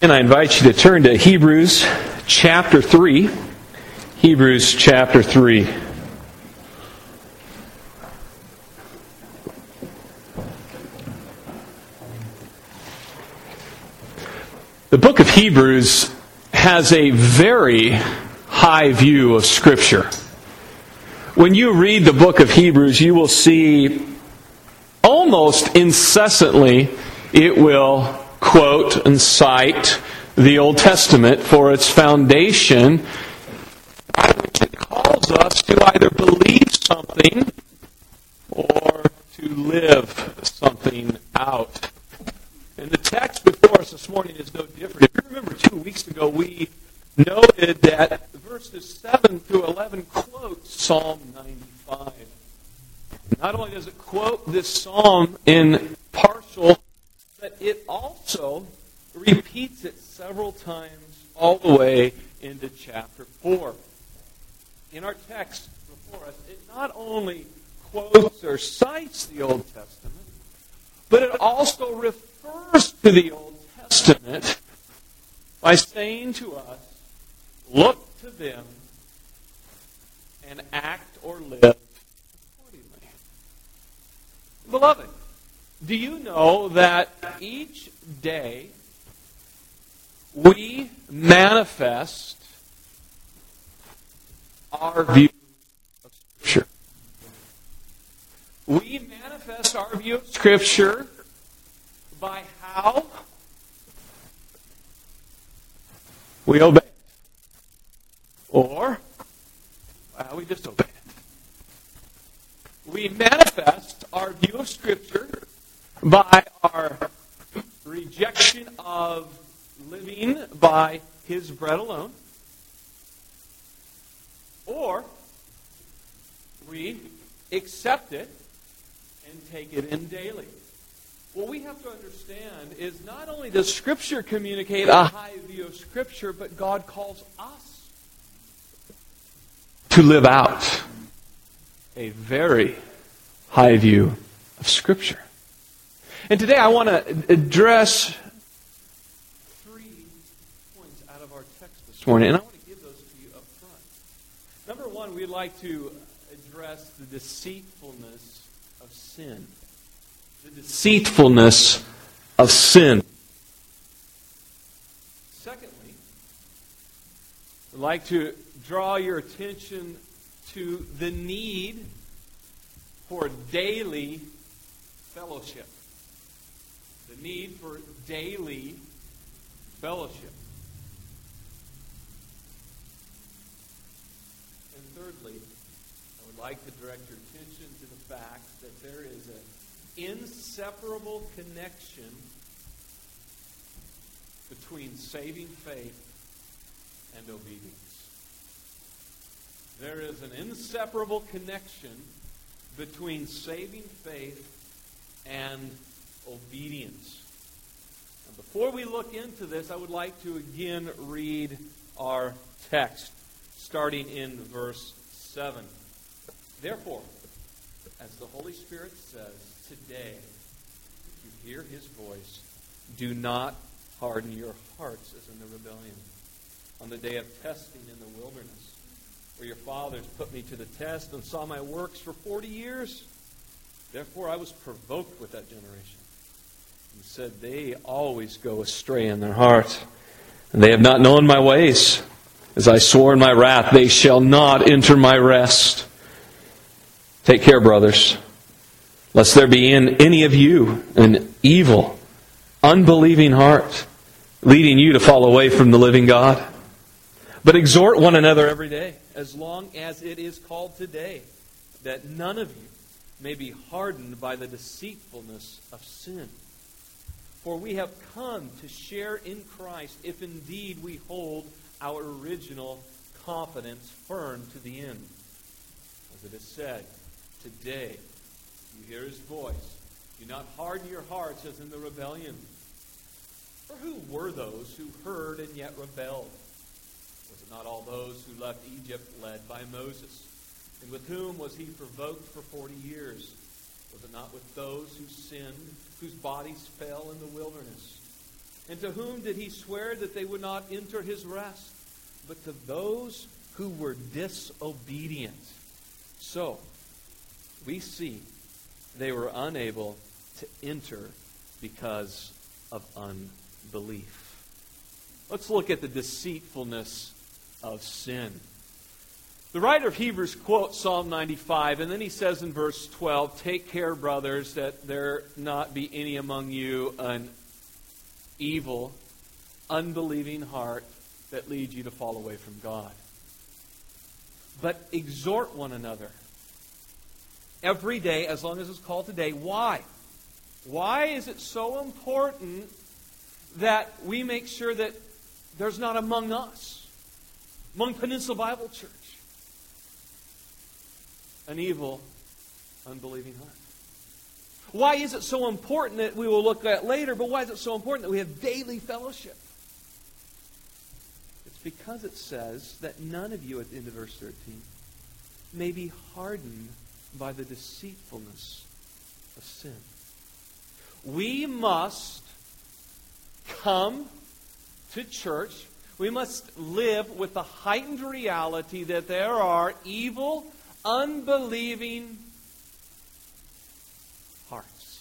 And I invite you to turn to Hebrews chapter 3. Hebrews chapter 3. The book of Hebrews has a very high view of Scripture. When you read the book of Hebrews, you will see almost incessantly it will quote and cite the Old Testament for its foundation. It calls us to either believe something or to live something out. And the text before us this morning is no different. If you remember 2 weeks ago, we noted that verses 7 through 11 quote Psalm 95. Not only does it quote this psalm in partial, but it also repeats it several times all the way into chapter 4. In our text before us, it not only quotes or cites the Old Testament, but it also refers to the Old Testament by saying to us, look to them and act or live accordingly. Beloved, do you know that each day we manifest our view of Scripture? We manifest our view of Scripture by how we obey it, or how we disobey it. We manifest our view of Scripture by our rejection of living by His bread alone, or we accept it and take it in daily. What we have to understand is not only does Scripture communicate a high view of Scripture, but God calls us to live out a very high view of Scripture. And today I want to address 3 points out of our text this morning, and I want to give those to you up front. Number 1, we'd like to address the deceitfulness of sin. The deceitfulness of sin. Secondly, we'd like to draw your attention to the need for daily fellowship. The need for daily fellowship. And thirdly, I would like to direct your attention to the fact that there is an inseparable connection between saving faith and obedience. There is an inseparable connection between saving faith and obedience. And before we look into this, I would like to again read our text, starting in verse 7. Therefore, as the Holy Spirit says, today, if you hear His voice, do not harden your hearts as in the rebellion on the day of testing in the wilderness, where your fathers put me to the test and saw my works for 40 years. Therefore I was provoked with that generation, and said, they always go astray in their heart, and they have not known my ways. As I swore in my wrath, they shall not enter my rest. Take care, brothers, lest there be in any of you an evil, unbelieving heart, leading you to fall away from the living God. But exhort one another every day, as long as it is called today, that none of you may be hardened by the deceitfulness of sin. For we have come to share in Christ, if indeed we hold our original confidence firm to the end. As it is said, today you hear His voice, do not harden your hearts as in the rebellion. For who were those who heard and yet rebelled? Was it not all those who left Egypt led by Moses? And with whom was He provoked for 40 years? Was it not with those who sinned, whose bodies fell in the wilderness? And to whom did he swear that they would not enter his rest? But to those who were disobedient. So, we see they were unable to enter because of unbelief. Let's look at the deceitfulness of sin. The writer of Hebrews quotes Psalm 95, and then he says in verse 12, "Take care, brothers, that there not be any among you an evil, unbelieving heart that leads you to fall away from God. But exhort one another every day, as long as it's called today." Why? Why is it so important that we make sure that there's not among us, among Peninsula Bible Church, an evil, unbelieving heart? Why is it so important that we will look at later, but why is it so important that we have daily fellowship? It's because it says that none of you, at the end of verse 13, may be hardened by the deceitfulness of sin. We must come to church. We must live with the heightened reality that there are evil, unbelieving hearts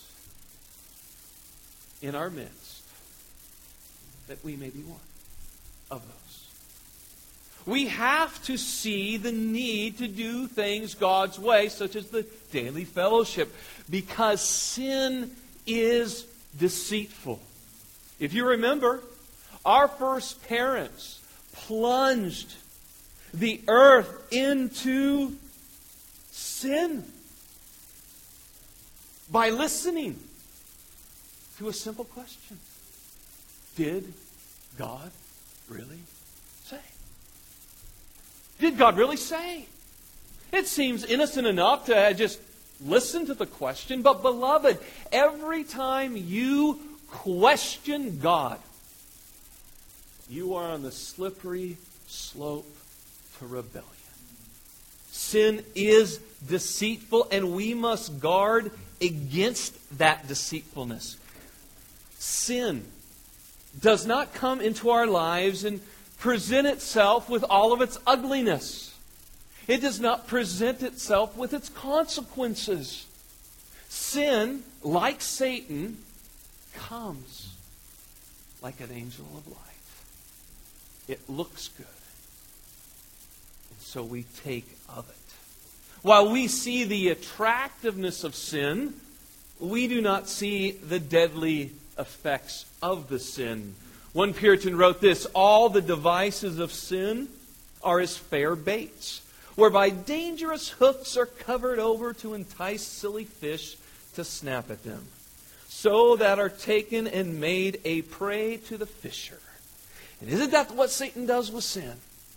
in our midst, that we may be one of those. We have to see the need to do things God's way, such as the daily fellowship, because sin is deceitful. If you remember, our first parents plunged the earth into sin by listening to a simple question: did God really say? Did God really say? It seems innocent enough to just listen to the question, but beloved, every time you question God, you are on the slippery slope to rebellion. Sin is deceitful, and we must guard against that deceitfulness. Sin does not come into our lives and present itself with all of its ugliness. It does not present itself with its consequences. Sin, like Satan, comes like an angel of light. It looks good, and so we take of it. While we see the attractiveness of sin, we do not see the deadly effects of the sin. One Puritan wrote this: "All the devices of sin are as fair baits, whereby dangerous hooks are covered over to entice silly fish to snap at them, so that are taken and made a prey to the fisher." And isn't that what Satan does with sin?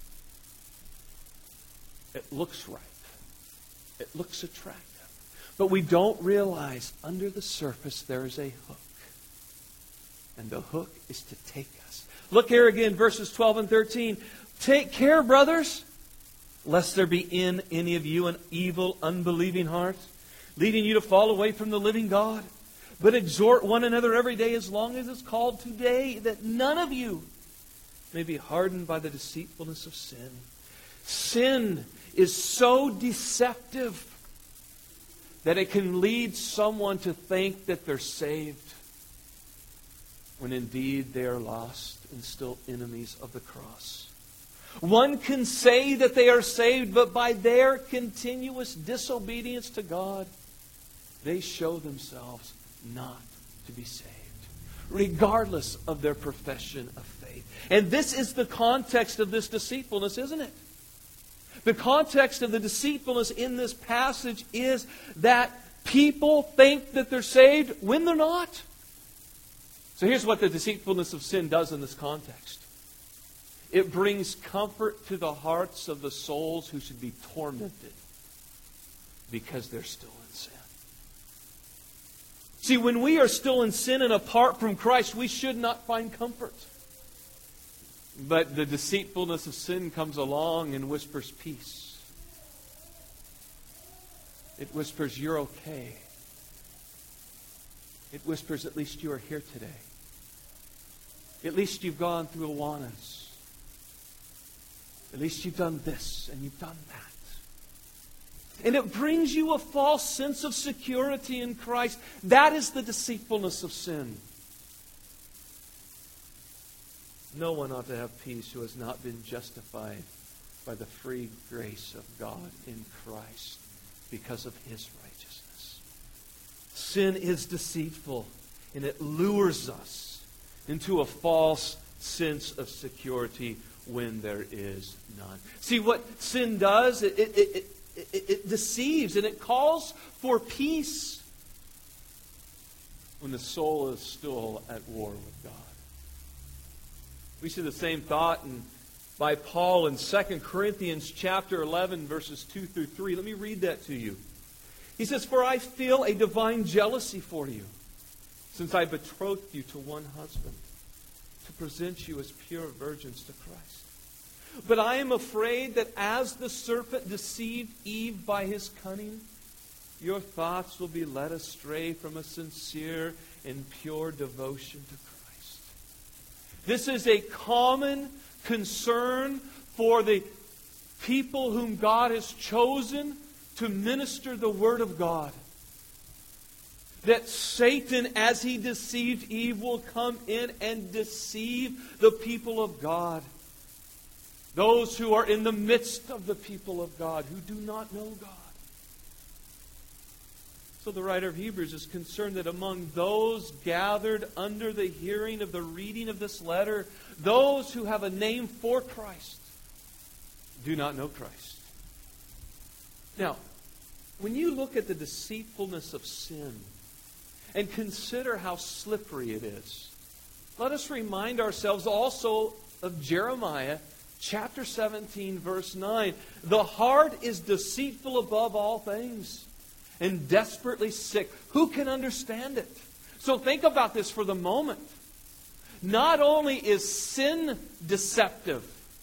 It looks right. It looks attractive. But we don't realize under the surface there is a hook. And the hook is to take us. Look here again, verses 12 and 13. "Take care, brothers, lest there be in any of you an evil, unbelieving heart, leading you to fall away from the living God. But exhort one another every day, as long as it's called today, that none of you may be hardened by the deceitfulness of sin." Sin is so deceptive that it can lead someone to think that they're saved, when indeed they are lost and still enemies of the cross. One can say that they are saved, but by their continuous disobedience to God, they show themselves not to be saved, regardless of their profession of faith. And this is the context of this deceitfulness, isn't it? The context of the deceitfulness in this passage is that people think that they're saved when they're not. So here's what the deceitfulness of sin does in this context. It brings comfort to the hearts of the souls who should be tormented because they're still in sin. See, when we are still in sin and apart from Christ, we should not find comfort. But the deceitfulness of sin comes along and whispers peace. It whispers you're okay. It whispers at least you are here today. At least you've gone through Awanas. At least you've done this and you've done that. And it brings you a false sense of security in Christ. That is the deceitfulness of sin. No one ought to have peace who has not been justified by the free grace of God in Christ because of His righteousness. Sin is deceitful, and it lures us into a false sense of security when there is none. See, what sin does, it deceives, and it calls for peace when the soul is still at war with God. We see the same thought by Paul in 2 Corinthians chapter 11, verses 2 through 3. Let me read that to you. He says, "For I feel a divine jealousy for you, since I betrothed you to one husband, to present you as pure virgins to Christ. But I am afraid that as the serpent deceived Eve by his cunning, your thoughts will be led astray from a sincere and pure devotion to Christ." This is a common concern for the people whom God has chosen to minister the Word of God. That Satan, as he deceived Eve, will come in and deceive the people of God. Those who are in the midst of the people of God, who do not know God. So the writer of Hebrews is concerned that among those gathered under the hearing of the reading of this letter, those who have a name for Christ do not know Christ. Now, when you look at the deceitfulness of sin and consider how slippery it is, let us remind ourselves also of Jeremiah chapter 17, verse 9. "The heart is deceitful above all things, and desperately sick. Who can understand it?" So think about this for the moment. Not only is sin deceptive,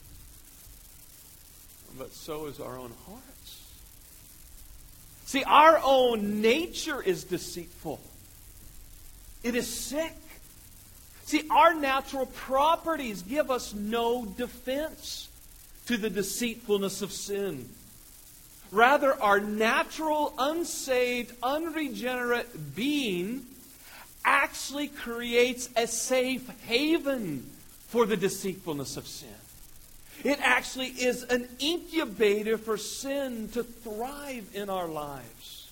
but so is our own hearts. See, our own nature is deceitful. It is sick. See, our natural properties give us no defense to the deceitfulness of sin. Rather, our natural, unsaved, unregenerate being actually creates a safe haven for the deceitfulness of sin. It actually is an incubator for sin to thrive in our lives.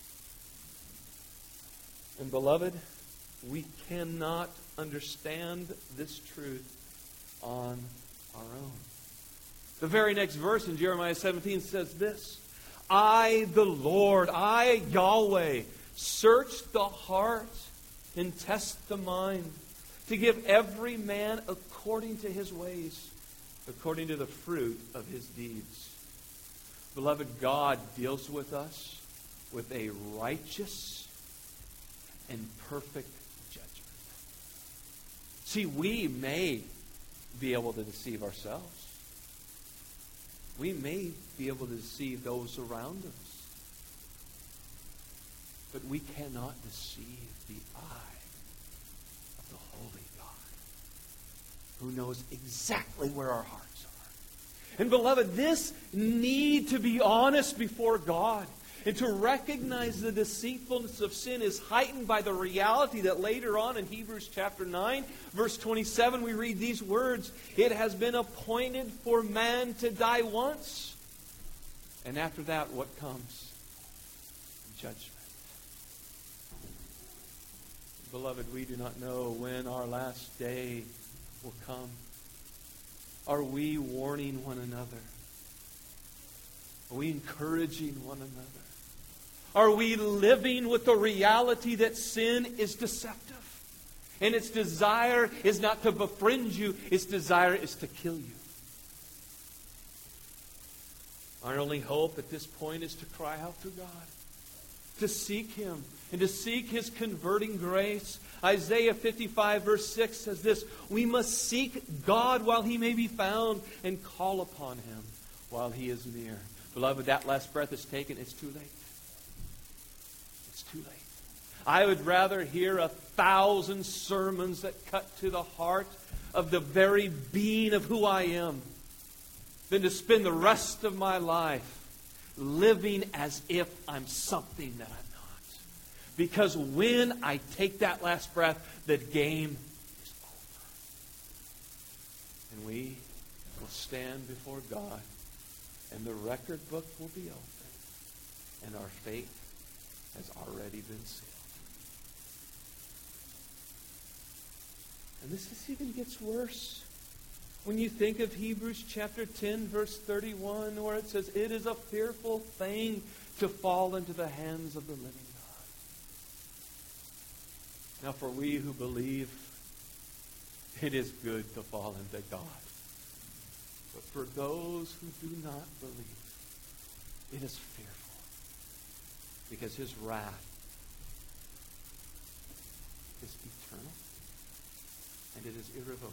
And beloved, we cannot understand this truth on our own. The very next verse in Jeremiah 17 says this: "I, the Lord, I, Yahweh, search the heart and test the mind, to give every man according to his ways, according to the fruit of his deeds." Beloved, God deals with us with a righteous and perfect judgment. See, we may be able to deceive ourselves. We may be able to deceive those around us. But we cannot deceive the eye of the Holy God, who knows exactly where our hearts are. And beloved, this need to be honest before God and to recognize the deceitfulness of sin is heightened by the reality that later on in Hebrews chapter 9, verse 27, we read these words: "It has been appointed for man to die once." And after that, what comes? Judgment. Beloved, we do not know when our last day will come. Are we warning one another? Are we encouraging one another? Are we living with the reality that sin is deceptive? And its desire is not to befriend you, its desire is to kill you. Our only hope at this point is to cry out to God, to seek Him, and to seek His converting grace. Isaiah 55 verse 6 says this: "We must seek God while He may be found, and call upon Him while He is near." Beloved, that last breath is taken, it's too late. It's too late. I would rather hear 1,000 sermons that cut to the heart of the very being of who I am than to spend the rest of my life living as if I'm something that I'm not. Because when I take that last breath, the game is over. And we will stand before God, and the record book will be open, and our fate has already been sealed. And this even gets worse. When you think of Hebrews chapter 10, verse 31, where it says, it is a fearful thing to fall into the hands of the living God. Now, for we who believe, it is good to fall into God. But for those who do not believe, it is fearful. Because His wrath is eternal, and it is irrevocable.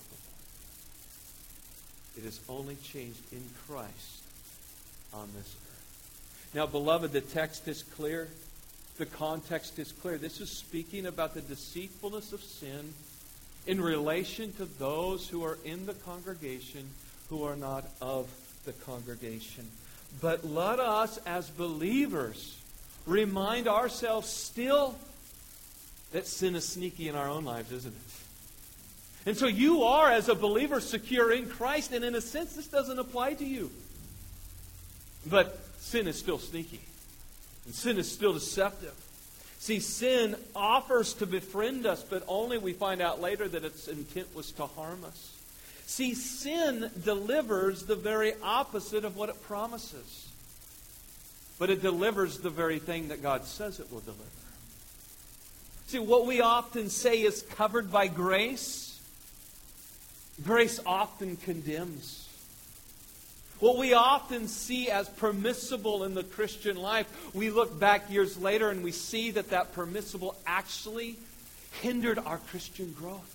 It is only changed in Christ on this earth. Now, beloved, the text is clear. The context is clear. This is speaking about the deceitfulness of sin in relation to those who are in the congregation who are not of the congregation. But let us, as believers, remind ourselves still that sin is sneaky in our own lives, isn't it? And so you are, as a believer, secure in Christ. And in a sense, this doesn't apply to you. But sin is still sneaky. And sin is still deceptive. See, sin offers to befriend us, but only we find out later that its intent was to harm us. See, sin delivers the very opposite of what it promises. But it delivers the very thing that God says it will deliver. See, what we often say is covered by grace, grace often condemns. What we often see as permissible in the Christian life, we look back years later and we see that that permissible actually hindered our Christian growth.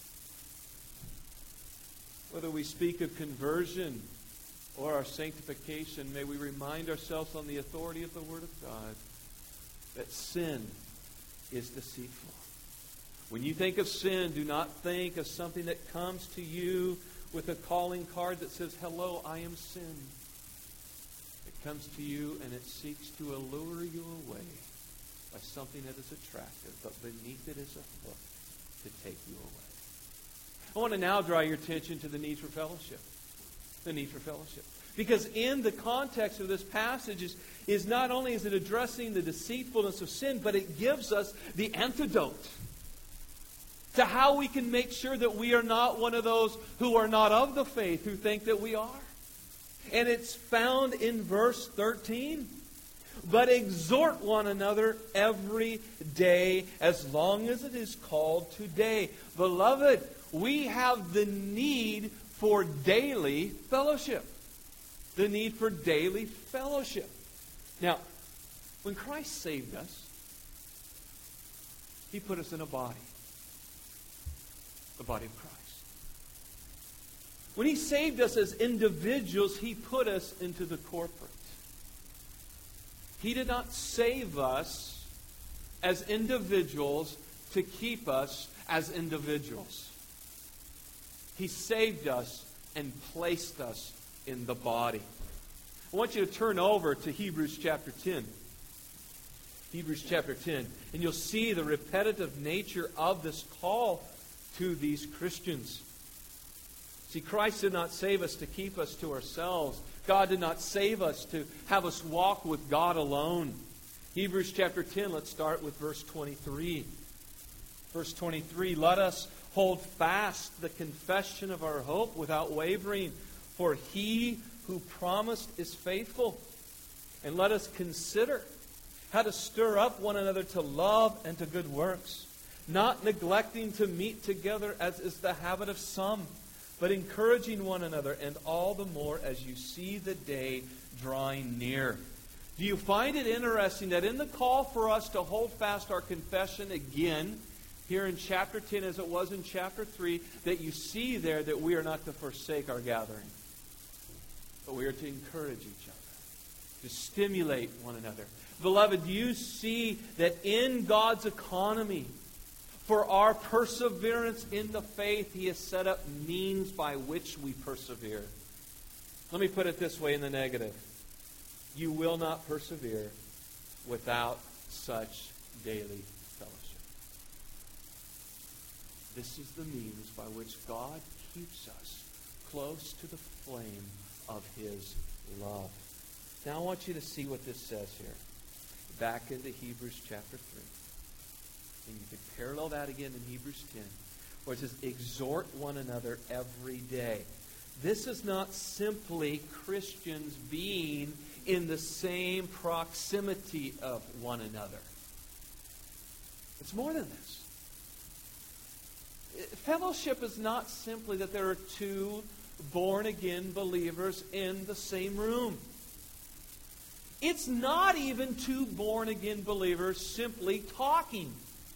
Whether we speak of conversion or our sanctification, may we remind ourselves on the authority of the Word of God that sin is deceitful. When you think of sin, do not think of something that comes to you with a calling card that says, hello, I am sin. It comes to you and it seeks to allure you away by something that is attractive, but beneath it is a hook to take you away. I want to now draw your attention to the need for fellowship. The need for fellowship. Because in the context of this passage is not only is it addressing the deceitfulness of sin, but it gives us the antidote to how we can make sure that we are not one of those who are not of the faith, who think that we are. And it's found in verse 13. But exhort one another every day, as long as it is called today. Beloved, we have the need for daily fellowship. The need for daily fellowship. Now, when Christ saved us, He put us in a body. The body of Christ. When He saved us as individuals, He put us into the corporate. He did not save us as individuals to keep us as individuals. He saved us and placed us in the body. I want you to turn over to Hebrews chapter 10. Hebrews chapter 10. And you'll see the repetitive nature of this call to these Christians. See, Christ did not save us to keep us to ourselves. God did not save us to have us walk with God alone. Hebrews chapter 10, let's start with verse 23. Verse 23, let us hold fast the confession of our hope without wavering, for He who promised is faithful. And let us consider how to stir up one another to love and to good works, not neglecting to meet together as is the habit of some, but encouraging one another, and all the more as you see the day drawing near. Do you find it interesting that in the call for us to hold fast our confession again, here in chapter 10 as it was in chapter 3, that you see there that we are not to forsake our gathering, but we are to encourage each other, to stimulate one another. Beloved, do you see that in God's economy, for our perseverance in the faith, He has set up means by which we persevere? Let me put it this way in the negative. You will not persevere without such daily fellowship. This is the means by which God keeps us close to the flame of His love. Now I want you to see what this says here. Back into Hebrews chapter 3. And you can parallel that again in Hebrews 10, where it says, exhort one another every day. This is not simply Christians being in the same proximity of one another. It's more than this. Fellowship is not simply that there are two born-again believers in the same room. It's not even two born-again believers simply talking.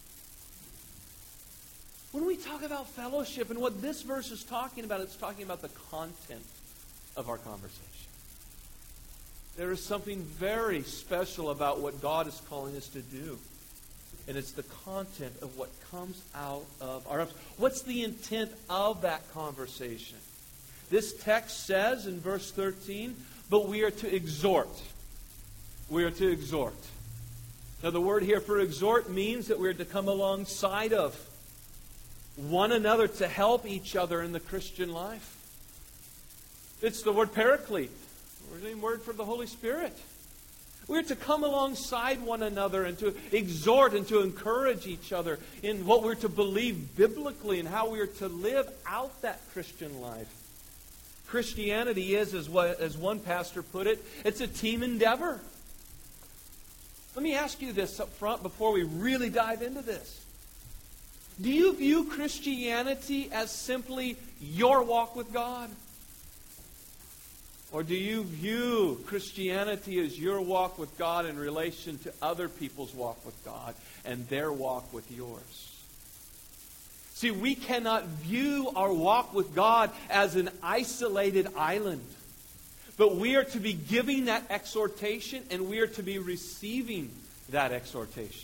When we talk about fellowship, and what this verse is talking about, it's talking about the content of our conversation. There is something very special about what God is calling us to do. And it's the content of what comes out of our lives. What's the intent of that conversation? This text says in verse 13, but we are to exhort. We are to exhort. Now the word here for exhort means that we're to come alongside of one another to help each other in the Christian life. It's the word paraclete. We're the word for the Holy Spirit. We're to come alongside one another and to exhort and to encourage each other in what we're to believe biblically and how we are to live out that Christian life. Christianity is, as one pastor put it, it's a team endeavor. Let me ask you this up front before we really dive into this. Do you view Christianity as simply your walk with God? Or do you view Christianity as your walk with God in relation to other people's walk with God and their walk with yours? See, we cannot view our walk with God as an isolated island. But we are to be giving that exhortation, and we are to be receiving that exhortation.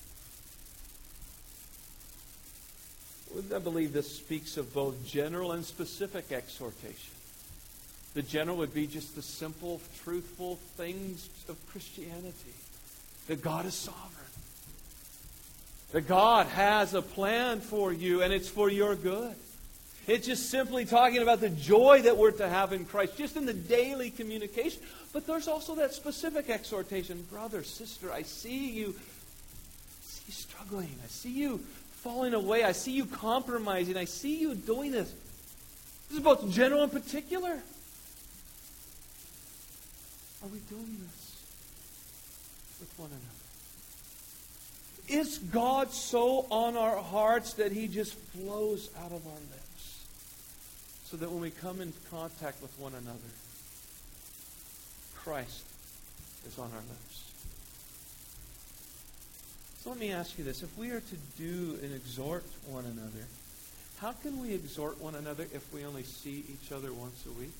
I believe this speaks of both general and specific exhortation. The general would be just the simple, truthful things of Christianity. That God is sovereign. That God has a plan for you, and it's for your good. It's just simply talking about the joy that we're to have in Christ, just in the daily communication. But there's also that specific exhortation. Brother, sister, I see you struggling. I see you falling away. I see you compromising. I see you doing this. This is both general and particular. Are we doing this with one another? Is God so on our hearts that He just flows out of our lips? So that when we come in contact with one another, Christ is on our lips. So let me ask you this. If we are to do and exhort one another, how can we exhort one another if we only see each other once a week?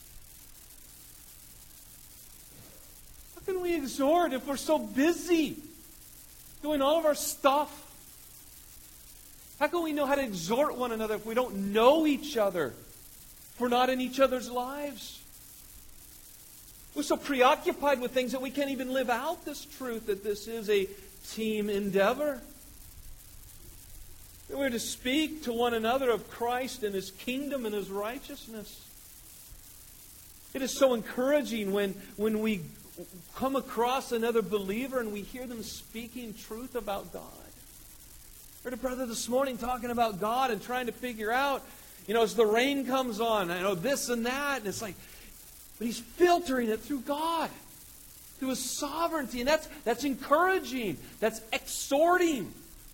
How can we exhort if we're so busy doing all of our stuff? How can we know how to exhort one another if we don't know each other? If we're not in each other's lives? We're so preoccupied with things that we can't even live out this truth that this is a team endeavor. That we're to speak to one another of Christ and His kingdom and His righteousness. It is so encouraging when we come across another believer and we hear them speaking truth about God. I heard a brother this morning talking about God and trying to figure out, as the rain comes on, this and that, and it's like, but he's filtering it through God, through His sovereignty, and that's encouraging, that's exhorting.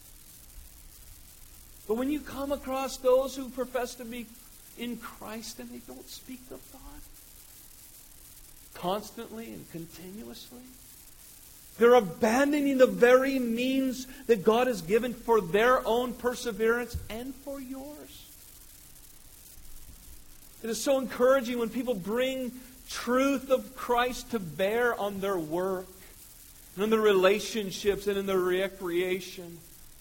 But when you come across those who profess to be in Christ and they don't speak of God constantly and continuously, they're abandoning the very means that God has given for their own perseverance and for yours. It is so encouraging when people bring truth of Christ to bear on their work and in their relationships and in their recreation.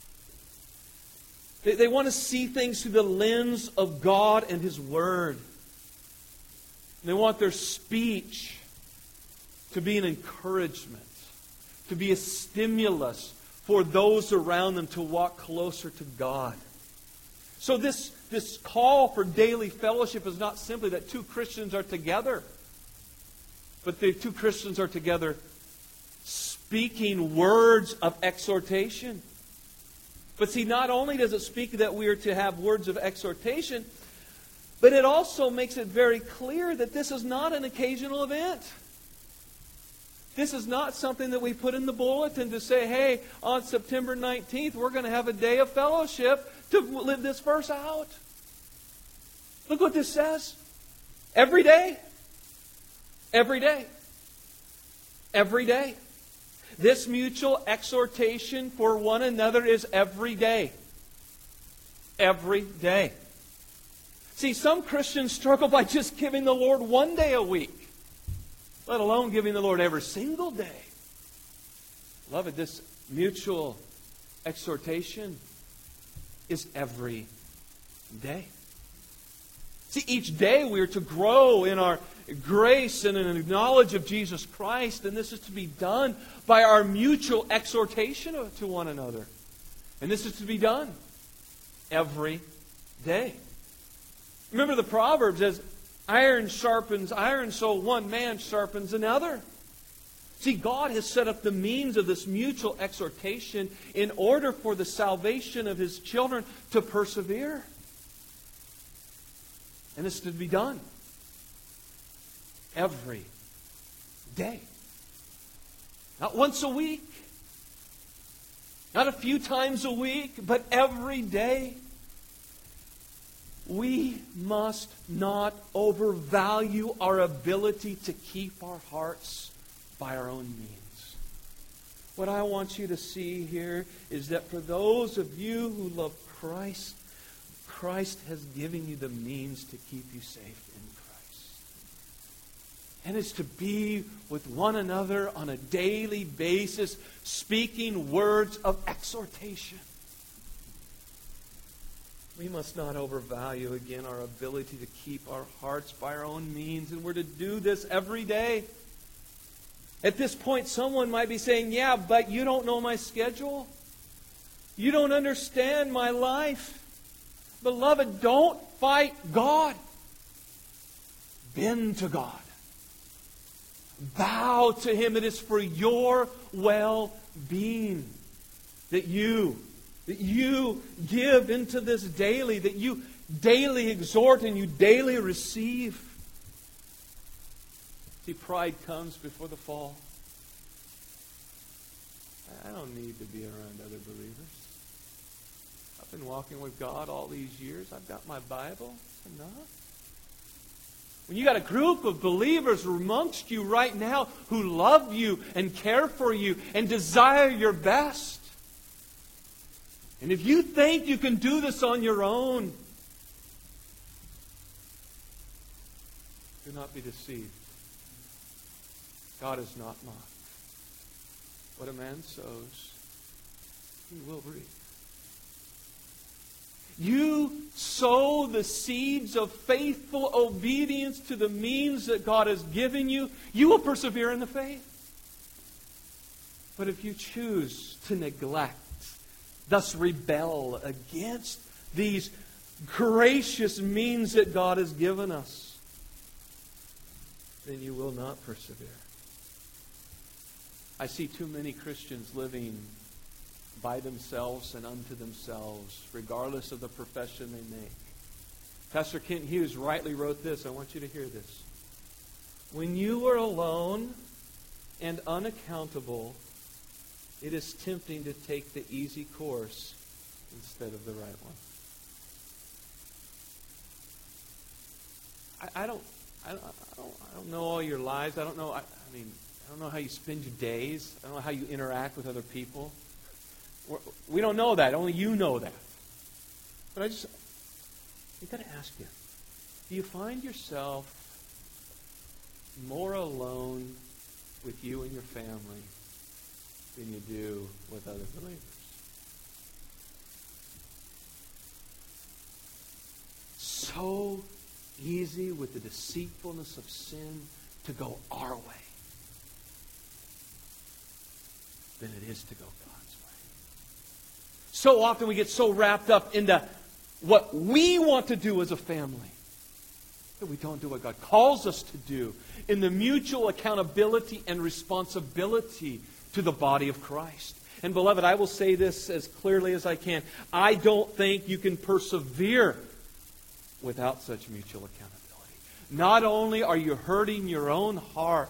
They want to see things through the lens of God and His Word. And they want their speech to be an encouragement, to be a stimulus for those around them to walk closer to God. So this call for daily fellowship is not simply that two Christians are together, but the two Christians are together speaking words of exhortation. But see, not only does it speak that we are to have words of exhortation, but it also makes it very clear that this is not an occasional event. This is not something that we put in the bulletin to say, hey, on September 19th, we're going to have a day of fellowship to live this verse out. Look what this says. Every day. Every day. Every day. This mutual exhortation for one another is every day. Every day. See, some Christians struggle by just giving the Lord one day a week, let alone giving the Lord every single day. Beloved, this mutual exhortation is every day. See, each day we are to grow in our grace and in the knowledge of Jesus Christ, and this is to be done by our mutual exhortation to one another. And this is to be done every day. Remember the Proverbs, as iron sharpens iron, so one man sharpens another. See, God has set up the means of this mutual exhortation in order for the salvation of His children to persevere. And this is to be done every day. Not once a week, not a few times a week, but every day. We must not overvalue our ability to keep our hearts by our own means. What I want you to see here is that for those of you who love Christ, Christ has given you the means to keep you safe in Christ. And it's to be with one another on a daily basis, speaking words of exhortation. We must not overvalue, again, our ability to keep our hearts by our own means. And we're to do this every day. At this point, someone might be saying, yeah, but you don't know my schedule. You don't understand my life. Beloved, don't fight God. Bend to God. Bow to Him. It is for your well-being that you give into this daily, that you daily exhort and you daily receive. See, pride comes before the fall. I don't need to be around other believers. I've been walking with God all these years. I've got my Bible. Enough. When you got a group of believers amongst you right now who love you and care for you and desire your best, and if you think you can do this on your own, do not be deceived. God is not mocked. What a man sows, he will reap. You sow the seeds of faithful obedience to the means that God has given you, you will persevere in the faith. But if you choose to neglect, thus rebel against these gracious means that God has given us, then you will not persevere. I see too many Christians living by themselves and unto themselves, regardless of the profession they make. Pastor Kent Hughes rightly wrote this. I want you to hear this. When you are alone and unaccountable, it is tempting to take the easy course instead of the right one. I don't know all your lives. I don't know. I don't know how you spend your days. I don't know how you interact with other people. We don't know that. Only you know that. But I've got to ask you, do you find yourself more alone with you and your family than you do with other believers. So easy with the deceitfulness of sin to go our way than it is to go God's way. So often we get so wrapped up into what we want to do as a family that we don't do what God calls us to do in the mutual accountability and responsibility to the body of Christ. And beloved, I will say this as clearly as I can. I don't think you can persevere without such mutual accountability. Not only are you hurting your own heart,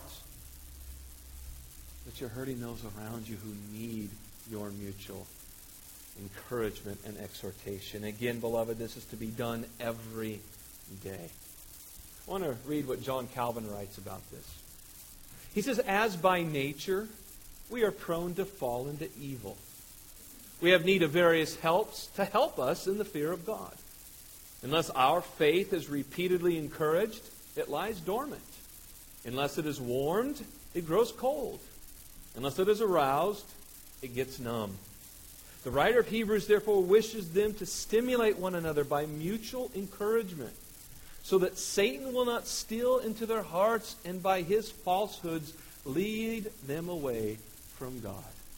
but you're hurting those around you who need your mutual encouragement and exhortation. Again, beloved, this is to be done every day. I want to read what John Calvin writes about this. He says, as by nature, we are prone to fall into evil. We have need of various helps to help us in the fear of God. Unless our faith is repeatedly encouraged, it lies dormant. Unless it is warmed, it grows cold. Unless it is aroused, it gets numb. The writer of Hebrews, therefore, wishes them to stimulate one another by mutual encouragement, so that Satan will not steal into their hearts and by his falsehoods lead them away from God.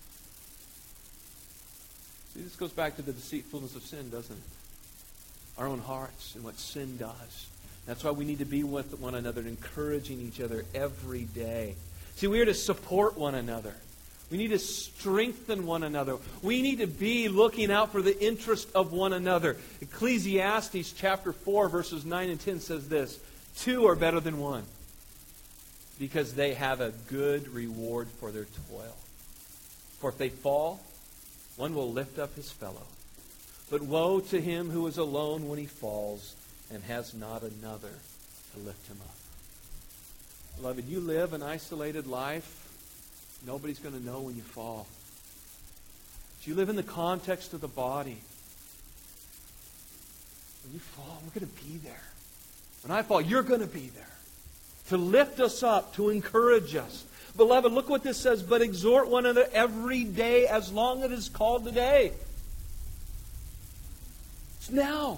See, this goes back to the deceitfulness of sin, doesn't it? Our own hearts and what sin does. That's why we need to be with one another, encouraging each other every day. See, we are to support one another. We need to strengthen one another. We need to be looking out for the interest of one another. Ecclesiastes chapter 4, verses 9 and 10 says this, 2 are better than 1, because they have a good reward for their toil. For if they fall, one will lift up his fellow. But woe to him who is alone when he falls and has not another to lift him up. Beloved, you live an isolated life, nobody's going to know when you fall. If you live in the context of the body, when you fall, we're going to be there. When I fall, you're going to be there to lift us up, to encourage us. Beloved, look what this says, but exhort one another every day as long as it is called today. It's now.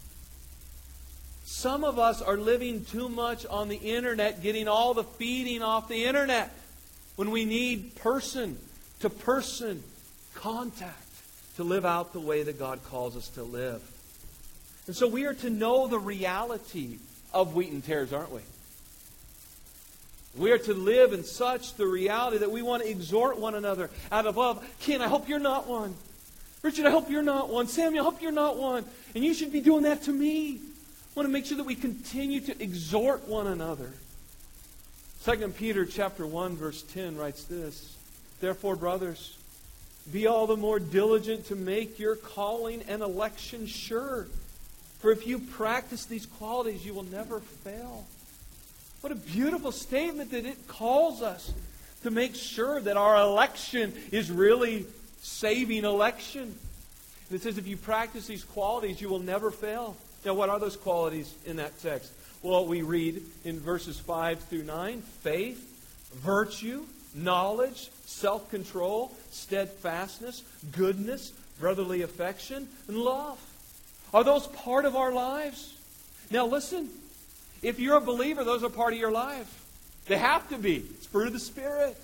Some of us are living too much on the internet, getting all the feeding off the internet, when we need person-to-person contact to live out the way that God calls us to live. And so we are to know the reality of wheat and tares, aren't we? We are to live in such the reality that we want to exhort one another out of love. Ken, I hope you're not one. Richard, I hope you're not one. Samuel, I hope you're not one. And you should be doing that to me. I want to make sure that we continue to exhort one another. 2 Peter chapter 1, verse 10 writes this, therefore, brothers, be all the more diligent to make your calling and election sure. For if you practice these qualities, you will never fail. What a beautiful statement that it calls us to make sure that our election is really saving election. And it says if you practice these qualities, you will never fail. Now, what are those qualities in that text? Well, we read in verses 5 through 9, faith, virtue, knowledge, self-control, steadfastness, goodness, brotherly affection, and love. Are those part of our lives? Now listen, if you're a believer, those are part of your life. They have to be. It's fruit of the Spirit.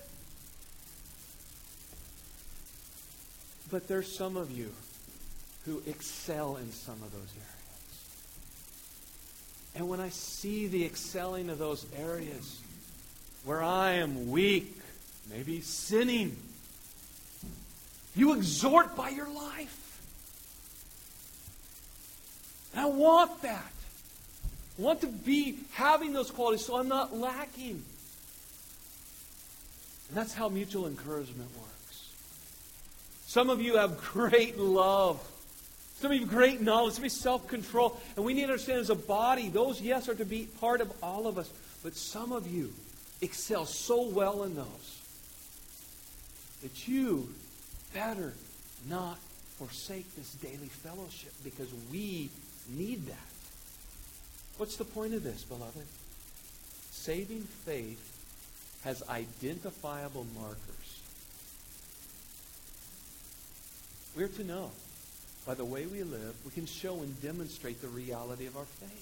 But there's some of you who excel in some of those areas. And when I see the excelling of those areas where I am weak, maybe sinning, you exhort by your life. And I want that. I want to be having those qualities so I'm not lacking. And that's how mutual encouragement works. Some of you have great love. Some of you have great knowledge. Some of you self-control. And we need to understand as a body, those, yes, are to be part of all of us. But some of you excel so well in those that you better not forsake this daily fellowship, because we need that. What's the point of this, beloved? Saving faith has identifiable markers. We're to know by the way we live, we can show and demonstrate the reality of our faith.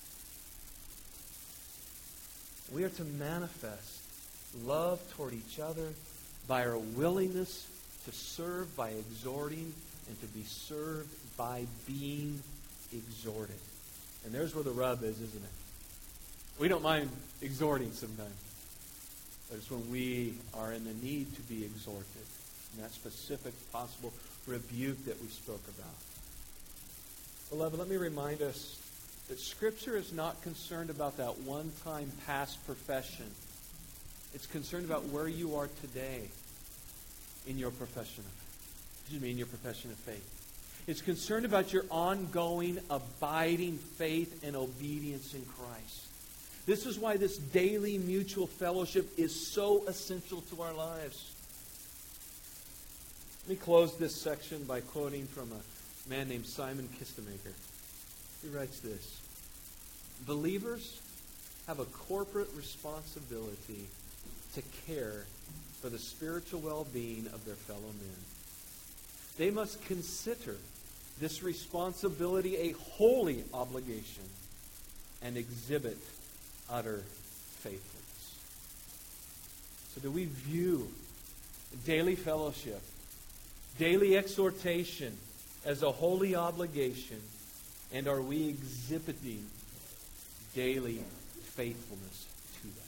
We are to manifest love toward each other by our willingness to serve by exhorting and to be served by being exhorted. And there's where the rub is, isn't it? We don't mind exhorting sometimes. But it's when we are in the need to be exhorted. And that specific possible rebuke that we spoke about. Beloved, let me remind us that Scripture is not concerned about that one-time past profession. It's concerned about where you are today in your profession of faith. It's concerned about your ongoing, abiding faith and obedience in Christ. This is why this daily mutual fellowship is so essential to our lives. Let me close this section by quoting from a man named Simon Kistemaker. He writes this: believers have a corporate responsibility to care for the spiritual well-being of their fellow men. They must consider this responsibility a holy obligation and exhibit utter faithfulness. So do we view daily fellowship, daily exhortation as a holy obligation, and are we exhibiting daily faithfulness to that?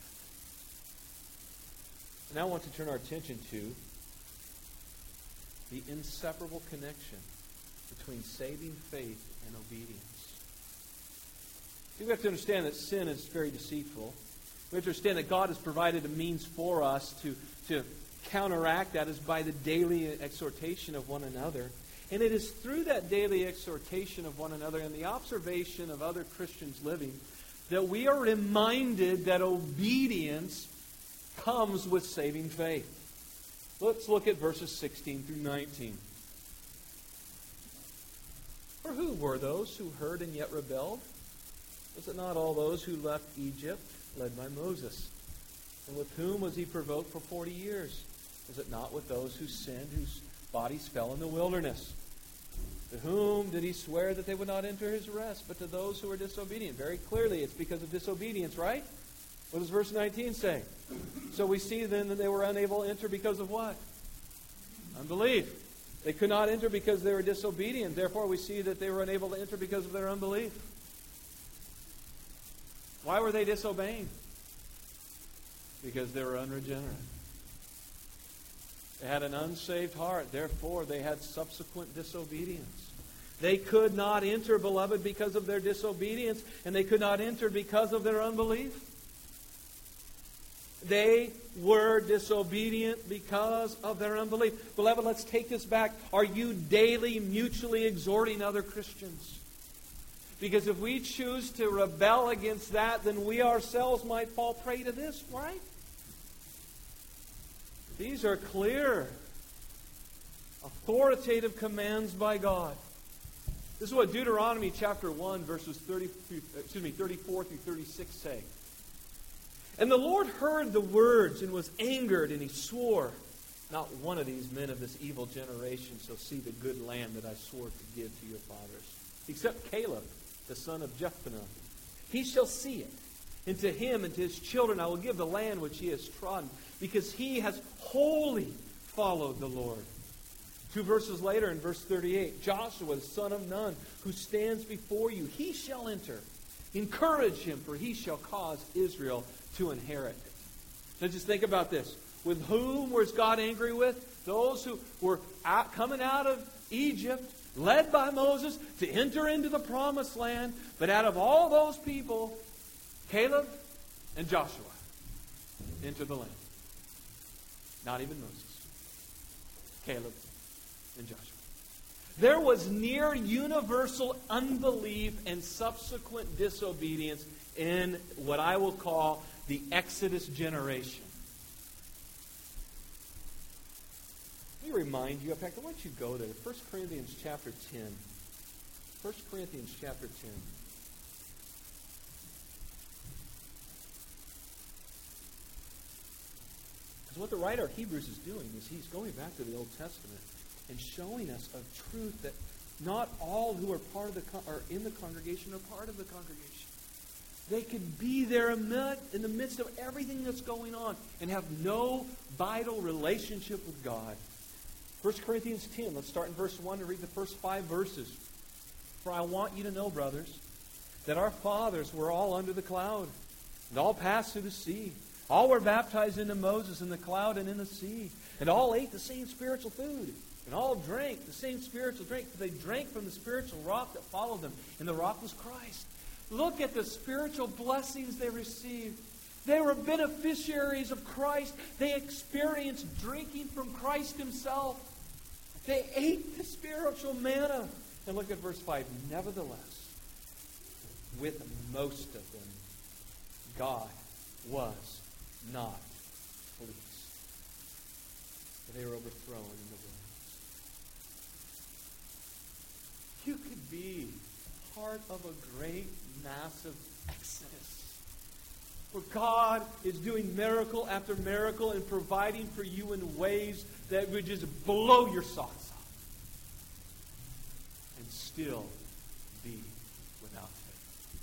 Now I want to turn our attention to the inseparable connection between saving faith and obedience. We have to understand that sin is very deceitful. We have to understand that God has provided a means for us to counteract that is by the daily exhortation of one another. And it is through that daily exhortation of one another and the observation of other Christians living that we are reminded that obedience comes with saving faith. Let's look at verses 16 through 19. For who were those who heard and yet rebelled? Was it not all those who left Egypt, led by Moses? And with whom was he provoked for 40 years? Was it not with those who sinned, whose bodies fell in the wilderness? To whom did he swear that they would not enter his rest, but to those who were disobedient? Very clearly, it's because of disobedience, right? What does verse 19 say? So we see then that they were unable to enter because of what? Unbelief. They could not enter because they were disobedient. Therefore, we see that they were unable to enter because of their unbelief. Why were they disobeying? Because they were unregenerate. They had an unsaved heart. Therefore, they had subsequent disobedience. They could not enter, beloved, because of their disobedience, and they could not enter because of their unbelief. They were disobedient because of their unbelief. Beloved, let's take this back. Are you daily mutually exhorting other Christians? Because if we choose to rebel against that, then we ourselves might fall prey to this, right? These are clear, authoritative commands by God. This is what Deuteronomy chapter 1, verses 34 through 36 say. And the Lord heard the words and was angered, and he swore, not one of these men of this evil generation shall see the good land that I swore to give to your fathers, except Caleb, the son of Jephunneh. He shall see it, and to him and to his children I will give the land which he has trodden, because he has wholly followed the Lord. 2 verses later, in verse 38, Joshua, the son of Nun, who stands before you, he shall enter. Encourage him, for he shall cause Israel to inherit it. Now just think about this. With whom was God angry with? Those who were coming out of Egypt, led by Moses, to enter into the promised land. But out of all those people, Caleb and Joshua entered the land. Not even Moses. Caleb and Joshua. There was near universal unbelief and subsequent disobedience in what I will call the Exodus generation. Let me remind you, in fact, I want you to go there. 1 Corinthians chapter 10. 1 Corinthians chapter 10. Because what the writer of Hebrews is doing is he's going back to the Old Testament and showing us a truth that not all who are part of are in the congregation are part of the congregation. They could be there in the midst of everything that's going on and have no vital relationship with God. 1 Corinthians 10, let's start in verse 1 and read the first 5 verses. For I want you to know, brothers, that our fathers were all under the cloud, and all passed through the sea. All were baptized into Moses in the cloud and in the sea. And all ate the same spiritual food. And all drank the same spiritual drink. For they drank from the spiritual rock that followed them. And the rock was Christ. Look at the spiritual blessings they received. They were beneficiaries of Christ. They experienced drinking from Christ Himself. They ate the spiritual manna. And look at verse 5. Nevertheless, with most of them, God was not pleased. For they were overthrown in the wilderness. You could be part of a great, massive exodus, where God is doing miracle after miracle and providing for you in ways that would just blow your socks off, and still be without faith.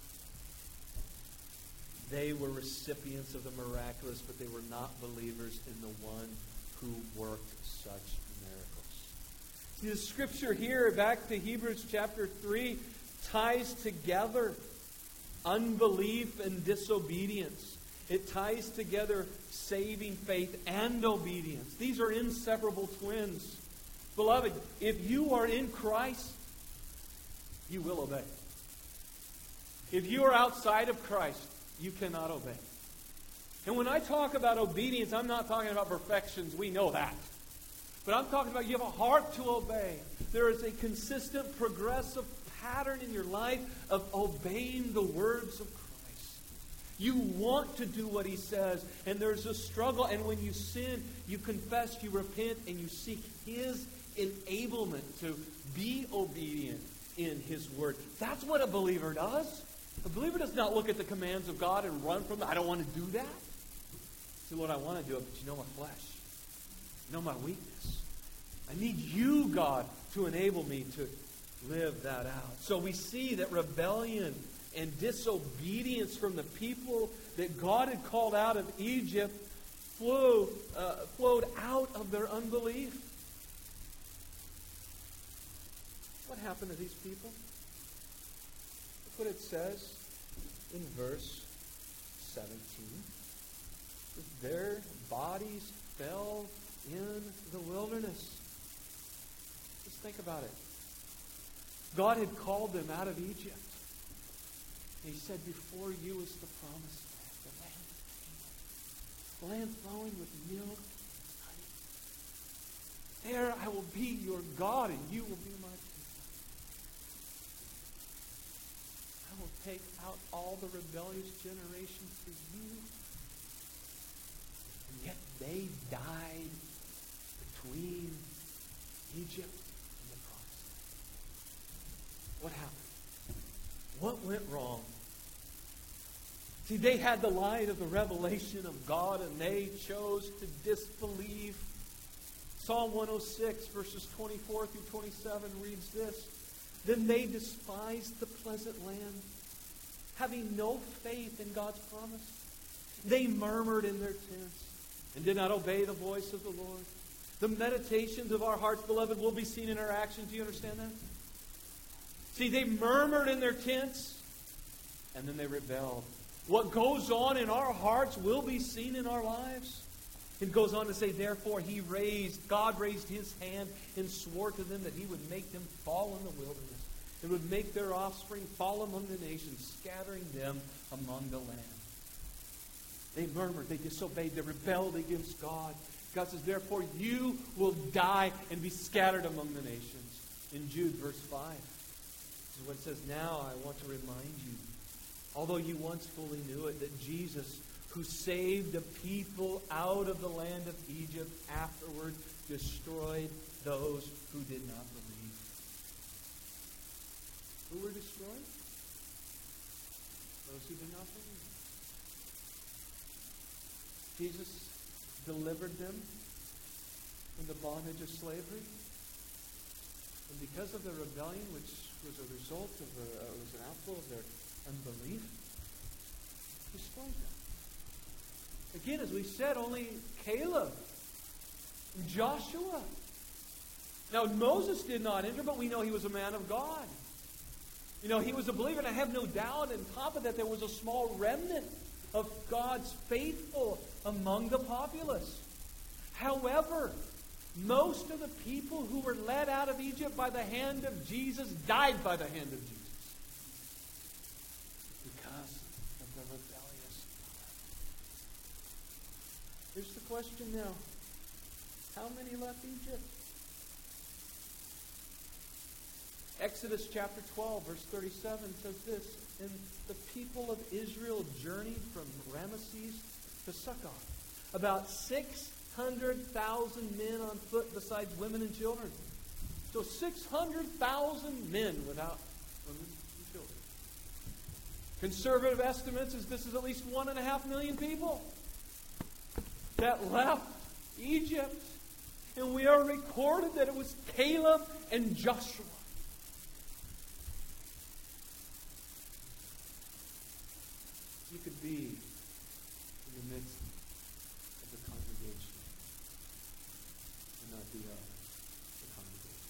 They were recipients of the miraculous, but they were not believers in the one who worked such miracles. See, the scripture here, back to Hebrews chapter 3, ties together unbelief and disobedience. It ties together saving faith and obedience. These are inseparable twins. Beloved, if you are in Christ, you will obey. If you are outside of Christ, you cannot obey. And when I talk about obedience, I'm not talking about perfections. We know that. But I'm talking about you have a heart to obey. There is a consistent, progressive pattern in your life of obeying the words of Christ. You want to do what He says, and there's a struggle. And when you sin, you confess, you repent, and you seek His enablement to be obedient in His Word. That's what a believer does. A believer does not look at the commands of God and run from them. I don't want to do that. See, Lord, I want to do it, but you know my flesh. You know my weakness. I need you, God, to enable me to live that out. So we see that rebellion and disobedience from the people that God had called out of Egypt flowed out of their unbelief. What happened to these people? Look what it says in verse 17. Their bodies fell in the wilderness. Just think about it. God had called them out of Egypt. And He said, before you is the promised land, the land flowing with milk and honey. There I will be your God, and you will be my people. I will take out all the rebellious generations for you. And yet they died between Egypt and the promised land. What happened? What went wrong? See, they had the light of the revelation of God, and they chose to disbelieve. Psalm 106, verses 24 through 27 reads this. Then they despised the pleasant land, having no faith in God's promise. They murmured in their tents and did not obey the voice of the Lord. The meditations of our hearts, beloved, will be seen in our actions. Do you understand that? See, they murmured in their tents, and then they rebelled. What goes on in our hearts will be seen in our lives. It goes on to say, therefore, God raised His hand and swore to them that He would make them fall in the wilderness and would make their offspring fall among the nations, scattering them among the land. They murmured, they disobeyed, they rebelled against God. God says, therefore, you will die and be scattered among the nations. In Jude, verse 5. This is what it says, now I want to remind you, although you once fully knew it, that Jesus, who saved the people out of the land of Egypt, afterward destroyed those who did not believe. Who were destroyed? Those who did not believe. Jesus delivered them from the bondage of slavery. And because of their rebellion, which was a result of was an outflow of their unbelief, destroyed them. Again, as we said, only Caleb and Joshua. Now, Moses did not enter, but we know he was a man of God. You know, he was a believer, and I have no doubt, on top of that, there was a small remnant of God's faithful among the populace. However, most of the people who were led out of Egypt by the hand of Jesus died by the hand of Jesus because of the rebellious heart. Here's the question now. How many left Egypt? Exodus chapter 12, verse 37 says this, "And the people of Israel journeyed from Ramesses to Succoth, about 600,000 men on foot besides women and children." So 600,000 men without women and children. Conservative estimates is this is at least 1.5 million people that left Egypt. And we are recorded that it was Caleb and Joshua. You could be in the midst of the congregation and not be of the congregation.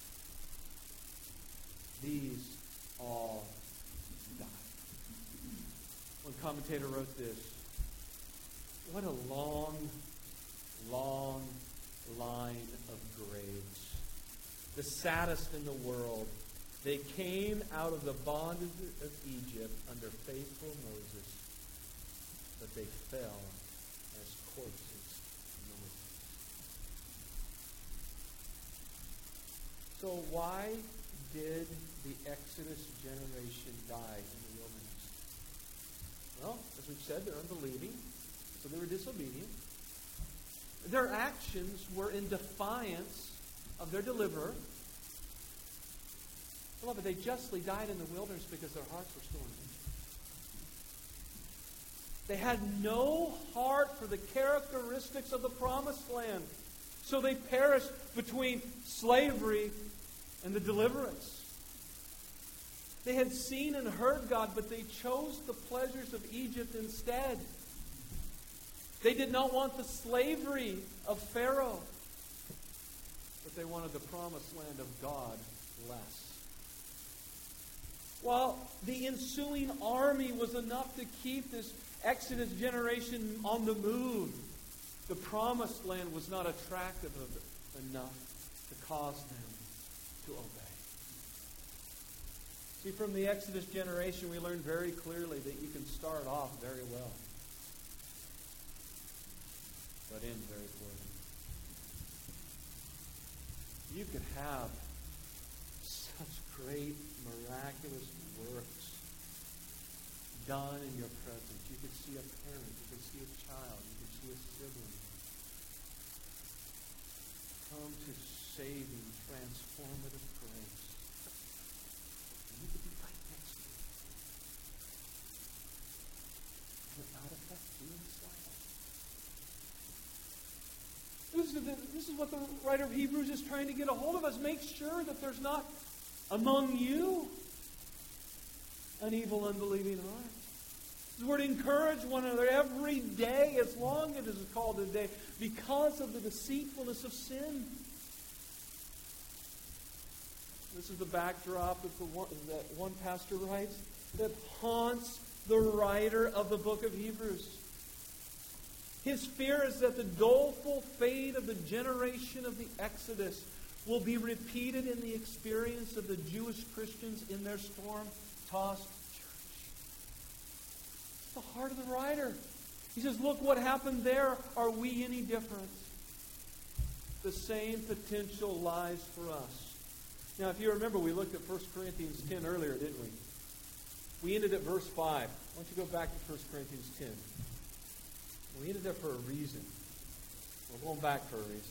These all died. One commentator wrote this: what a long, long line of graves. The saddest in the world. They came out of the bondage of Egypt under faithful Moses, but they fell as corpses in the wilderness. So why did the Exodus generation die in the wilderness? Well, as we've said, they're unbelieving, so they were disobedient. Their actions were in defiance of their deliverer. Beloved, they justly died in the wilderness because their hearts were still in Egypt. They had no heart for the characteristics of the promised land. So they perished between slavery and the deliverance. They had seen and heard God, but they chose the pleasures of Egypt instead. They did not want the slavery of Pharaoh, but they wanted the promised land of God less. While the ensuing army was enough to keep this Exodus generation on the move, the promised land was not attractive enough to cause them to obey. See, from the Exodus generation, we learn very clearly that you can start off very well, but end very poorly. You could have such great, miraculous works done in your presence. You could see a parent, you could see a child, you could see a sibling come to saving, transformative grace. And you could be right next to it. And it not affect you in the slightest. This is what the writer of Hebrews is trying to get a hold of us. Make sure that there's not among you an evil, unbelieving heart. We're to encourage one another every day, as long as it is called today, because of the deceitfulness of sin. This is the backdrop that one pastor writes that haunts the writer of the book of Hebrews. His fear is that the doleful fate of the generation of the Exodus will be repeated in the experience of the Jewish Christians in their storm-tossed church. It's the heart of the writer. He says, look what happened there. Are we any different? The same potential lies for us. Now, if you remember, we looked at 1 Corinthians 10 earlier, didn't we? We ended at verse 5. Why don't you go back to 1 Corinthians 10? We ended there for a reason. We're going back for a reason.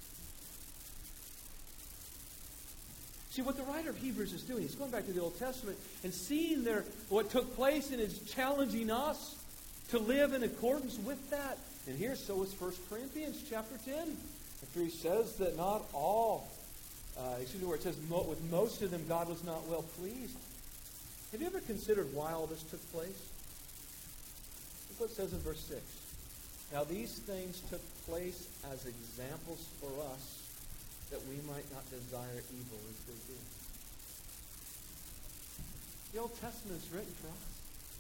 See, what the writer of Hebrews is doing, he's going back to the Old Testament and seeing what took place and is challenging us to live in accordance with that. And here, so is 1 Corinthians chapter 10. After he says that not all where it says, with most of them God was not well pleased. Have you ever considered why all this took place? Look what it says in verse 6. Now these things took place as examples for us, that we might not desire evil as they did. The Old Testament is written for us,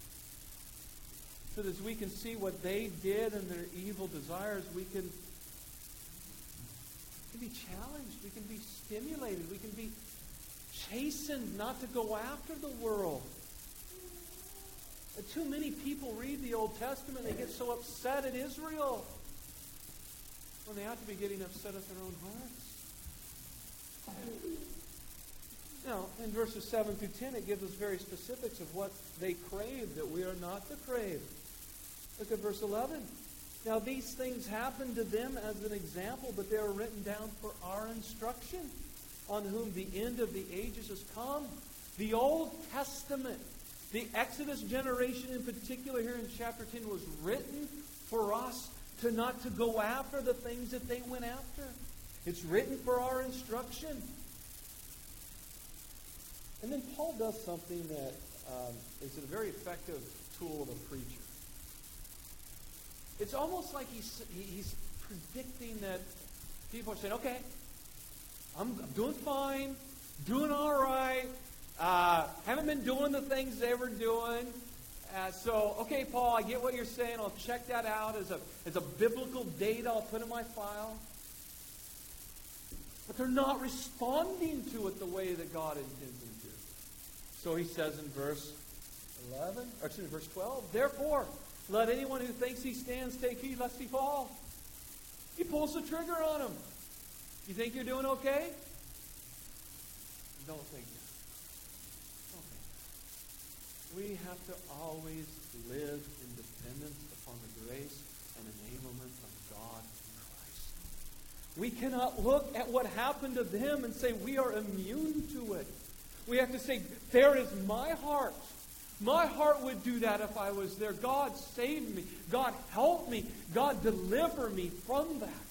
so that as we can see what they did and their evil desires, we can be challenged, we can be stimulated, we can be chastened not to go after the world. Too many people read the Old Testament, they get so upset at Israel when they ought to be getting upset at their own hearts. Now, in verses 7 through 10, it gives us very specifics of what they crave that we are not to crave. Look at verse 11. Now, these things happened to them as an example, but they are written down for our instruction, on whom the end of the ages has come. The Old Testament, the Exodus generation in particular here in chapter 10, was written for us not to go after the things that they went after. It's written for our instruction. And then Paul does something that is a very effective tool of a preacher. It's almost like he's predicting that people are saying, okay, I'm doing fine, doing all right, haven't been doing the things they were doing. So, okay, Paul, I get what you're saying. I'll check that out as a biblical data I'll put in my file. But they're not responding to it the way that God intends them to. So he says in verse 12, therefore, let anyone who thinks he stands take heed lest he fall. He pulls the trigger on him. You think you're doing okay? Don't think that. We have to always live in dependence upon the grace and enablement of God in Christ. We cannot look at what happened to them and say we are immune to it. We have to say, there is my heart. My heart would do that if I was there. God save me. God help me. God deliver me from that.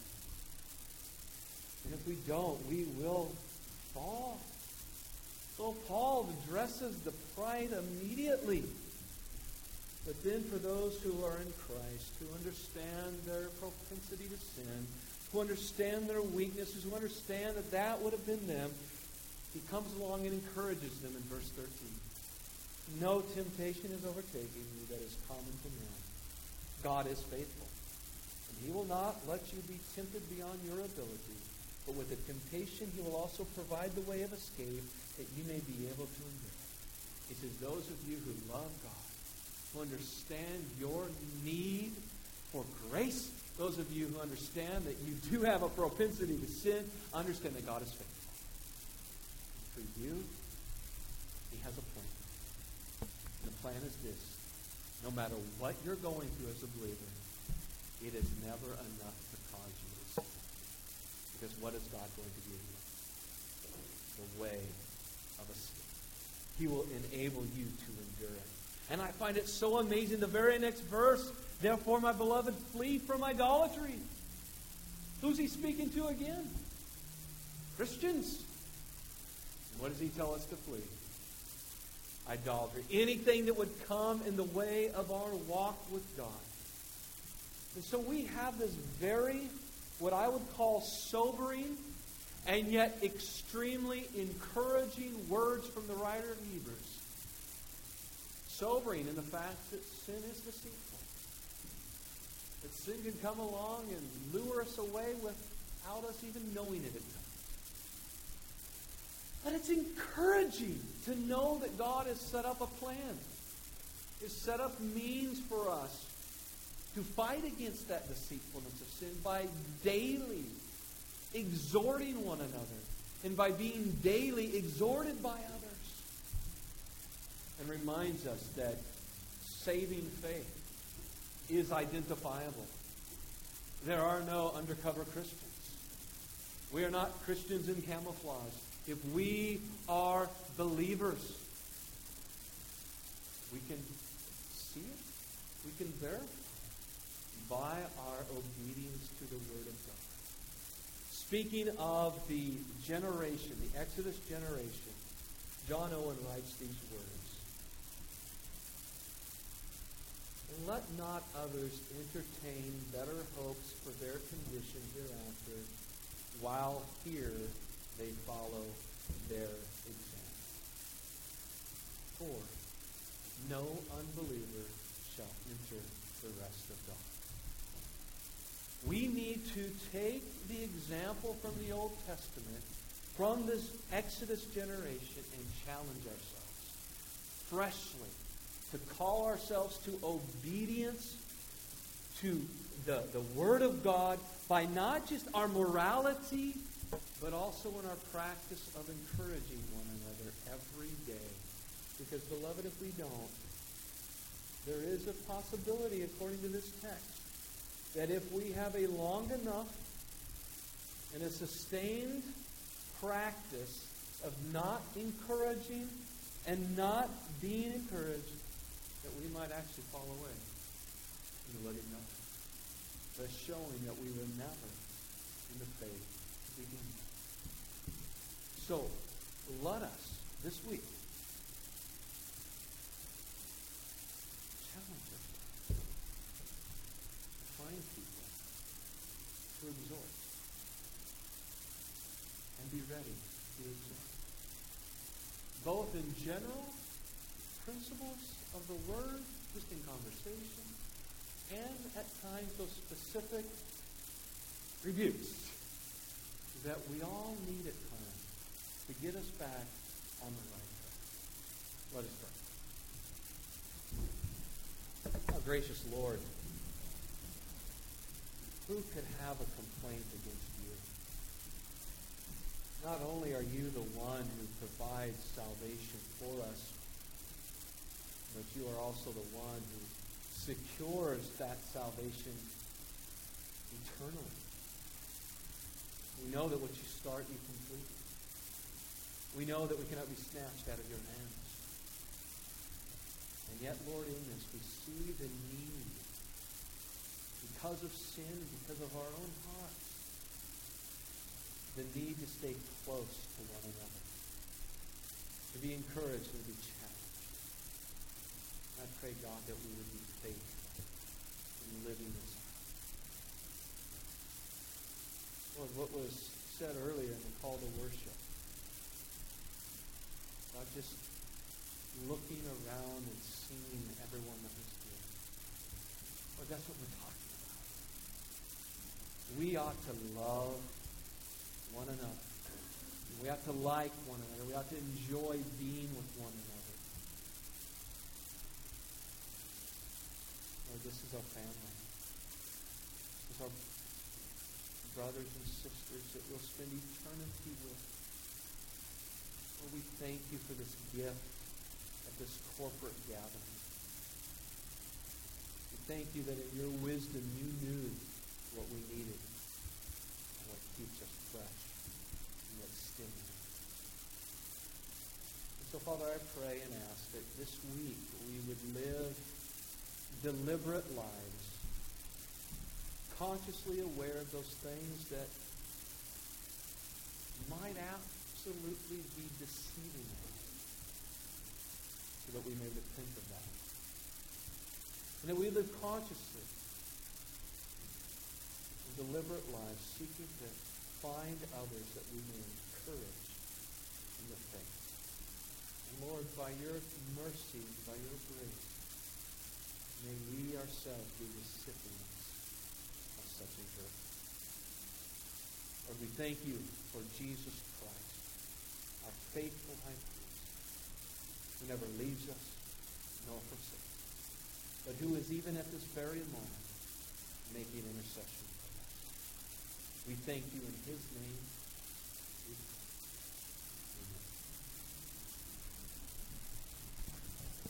And if we don't, we will fall. So Paul addresses the pride immediately. But then for those who are in Christ, who understand their propensity to sin, who understand their weaknesses, who understand that that would have been them, he comes along and encourages them in verse 13. No temptation is overtaking you that is common to man. God is faithful, and he will not let you be tempted beyond your ability, but with the temptation he will also provide the way of escape that you may be able to endure. He says, those of you who love God, who understand your need for grace, those of you who understand that you do have a propensity to sin, understand that God is faithful. For you, he has a plan. And the plan is this. No matter what you're going through as a believer, it is never enough to cause you to sin. Because what is God going to give you? The way of escape. He will enable you to endure it. And I find it so amazing. The very next verse, therefore, my beloved, flee from idolatry. Who's he speaking to again? Christians. What does he tell us to flee? Idolatry. Anything that would come in the way of our walk with God. And so we have this very, what I would call sobering, and yet extremely encouraging words from the writer of Hebrews. Sobering in the fact that sin is deceitful. That sin can come along and lure us away without us even knowing it at times. But it's encouraging to know that God has set up a plan. Has set up means for us to fight against that deceitfulness of sin by daily exhorting one another and by being daily exhorted by others. And reminds us that saving faith is identifiable. There are no undercover Christians. We are not Christians in camouflage. If we are believers, we can see it. We can verify by our obedience to the Word of God. Speaking of the generation, the Exodus generation, John Owen writes these words. And let not others entertain better hopes for their condition hereafter, while here they follow their example. For no unbeliever shall enter the rest of God. We need to take the example from the Old Testament, from this Exodus generation, and challenge ourselves freshly to call ourselves to obedience to the Word of God by not just our morality, but also in our practice of encouraging one another every day. Because, beloved, if we don't, there is a possibility, according to this text, that if we have a long enough and a sustained practice of not encouraging and not being encouraged, that we might actually fall away in the living God, thus showing that we were never in the faith to begin with. So, let us, this week, challenge ourselves to find people to exhort and be ready to exhort. Both in general principles of the Word, just in conversation, and at times those specific rebukes that we all need at times to get us back on the right track. Let us pray. Oh, gracious Lord, who could have a complaint against you? Not only are you the one who provides salvation for us, but you are also the one who secures that salvation eternally. We know that what you start, you complete. We know that we cannot be snatched out of your hands. And yet, Lord, in this, we see the need, because of sin and because of our own hearts, the need to stay close to one another, to be encouraged and to be challenged. I pray, God, that we would be faithful in living this out. Lord, what was said earlier in the call to worship, God, just looking around and seeing everyone that was here. Lord, that's what we're talking about. We ought to love one another. We ought to like one another. We ought to enjoy being with one another. Lord, this is our family. This is our brothers and sisters that we'll spend eternity with. Lord, we thank you for this gift of this corporate gathering. We thank you that in your wisdom you knew what we needed and what keeps us fresh and what stimulates. And so, Father, I pray and ask that this week we would live deliberate lives, consciously aware of those things that might absolutely be deceiving us, so that we may repent of that. And that we live consciously in deliberate lives, seeking to find others that we may encourage in the faith. And Lord, by your mercy, by your grace, may we ourselves be recipients of such encouragement. Lord, we thank you for Jesus Christ, our faithful high priest, who never leaves us nor forsakes us, but who is even at this very moment making intercession for us. We thank you in his name. We pray.